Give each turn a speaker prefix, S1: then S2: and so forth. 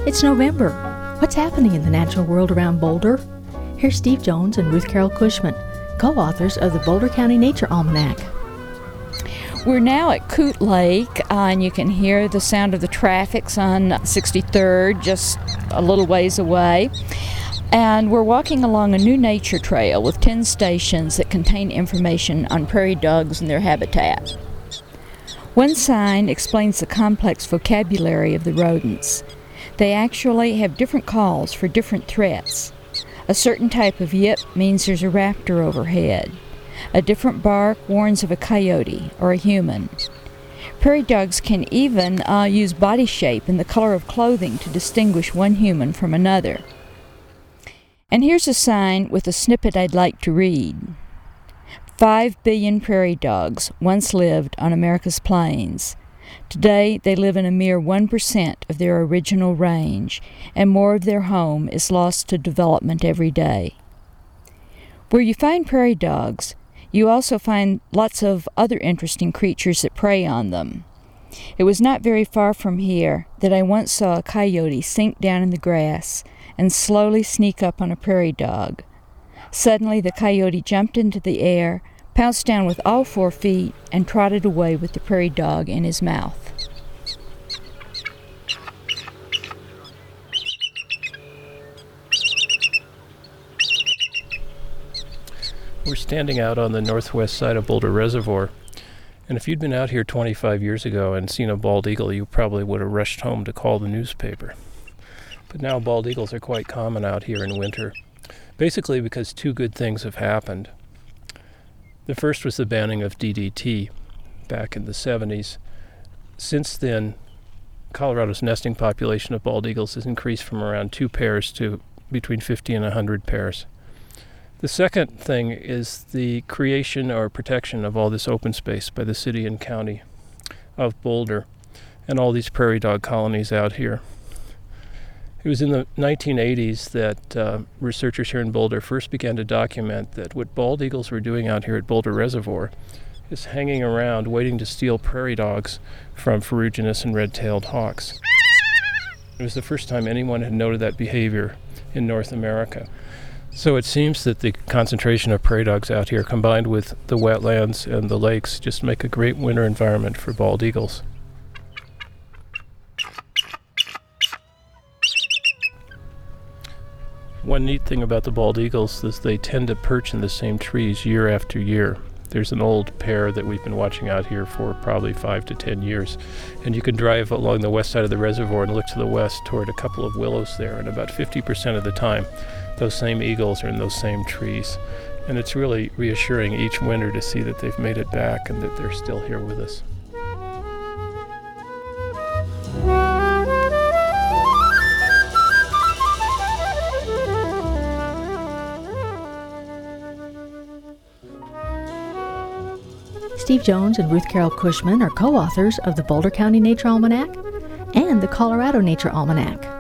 S1: It's November. What's happening in the natural world around Boulder? Here's Steve Jones and Ruth Carol Cushman, co-authors of the Boulder County Nature Almanac.
S2: We're now at Coot Lake, and you can hear the sound of the traffic on 63rd, just a little ways away. And we're walking along a new nature trail with 10 stations that contain information on prairie dogs and their habitat. One sign explains the complex vocabulary of the rodents. They actually have different calls for different threats. A certain type of yip means there's a raptor overhead. A different bark warns of a coyote or a human. Prairie dogs can even use body shape and the color of clothing to distinguish one human from another. And here's a sign with a snippet I'd like to read. 5 billion prairie dogs once lived on America's plains. Today, they live in a mere 1% of their original range, and more of their home is lost to development every day. Where you find prairie dogs, you also find lots of other interesting creatures that prey on them. It was not very far from here that I once saw a coyote sink down in the grass and slowly sneak up on a prairie dog. Suddenly, the coyote jumped into the air, pounced down with all 4 feet, and trotted away with the prairie dog in his mouth.
S3: We're standing out on the northwest side of Boulder Reservoir, and if you'd been out here 25 years ago and seen a bald eagle, you probably would have rushed home to call the newspaper. But now bald eagles are quite common out here in winter, basically because 2 good things have happened. The first was the banning of DDT back in the 70s. Since then, Colorado's nesting population of bald eagles has increased from around 2 pairs to between 50 and 100 pairs. The second thing is the creation or protection of all this open space by the city and county of Boulder and all these prairie dog colonies out here. It was in the 1980s that researchers here in Boulder first began to document that what bald eagles were doing out here at Boulder Reservoir is hanging around waiting to steal prairie dogs from ferruginous and red-tailed hawks. It was the first time anyone had noted that behavior in North America. So it seems that the concentration of prairie dogs out here combined with the wetlands and the lakes just make a great winter environment for bald eagles. One neat thing about the bald eagles is they tend to perch in the same trees year after year. There's an old pair that we've been watching out here for probably 5 to 10 years. And you can drive along the west side of the reservoir and look to the west toward a couple of willows there. And about 50% of the time, those same eagles are in those same trees. And it's really reassuring each winter to see that they've made it back and that they're still here with us.
S1: Steve Jones and Ruth Carol Cushman are co-authors of the Boulder County Nature Almanac and the Colorado Nature Almanac.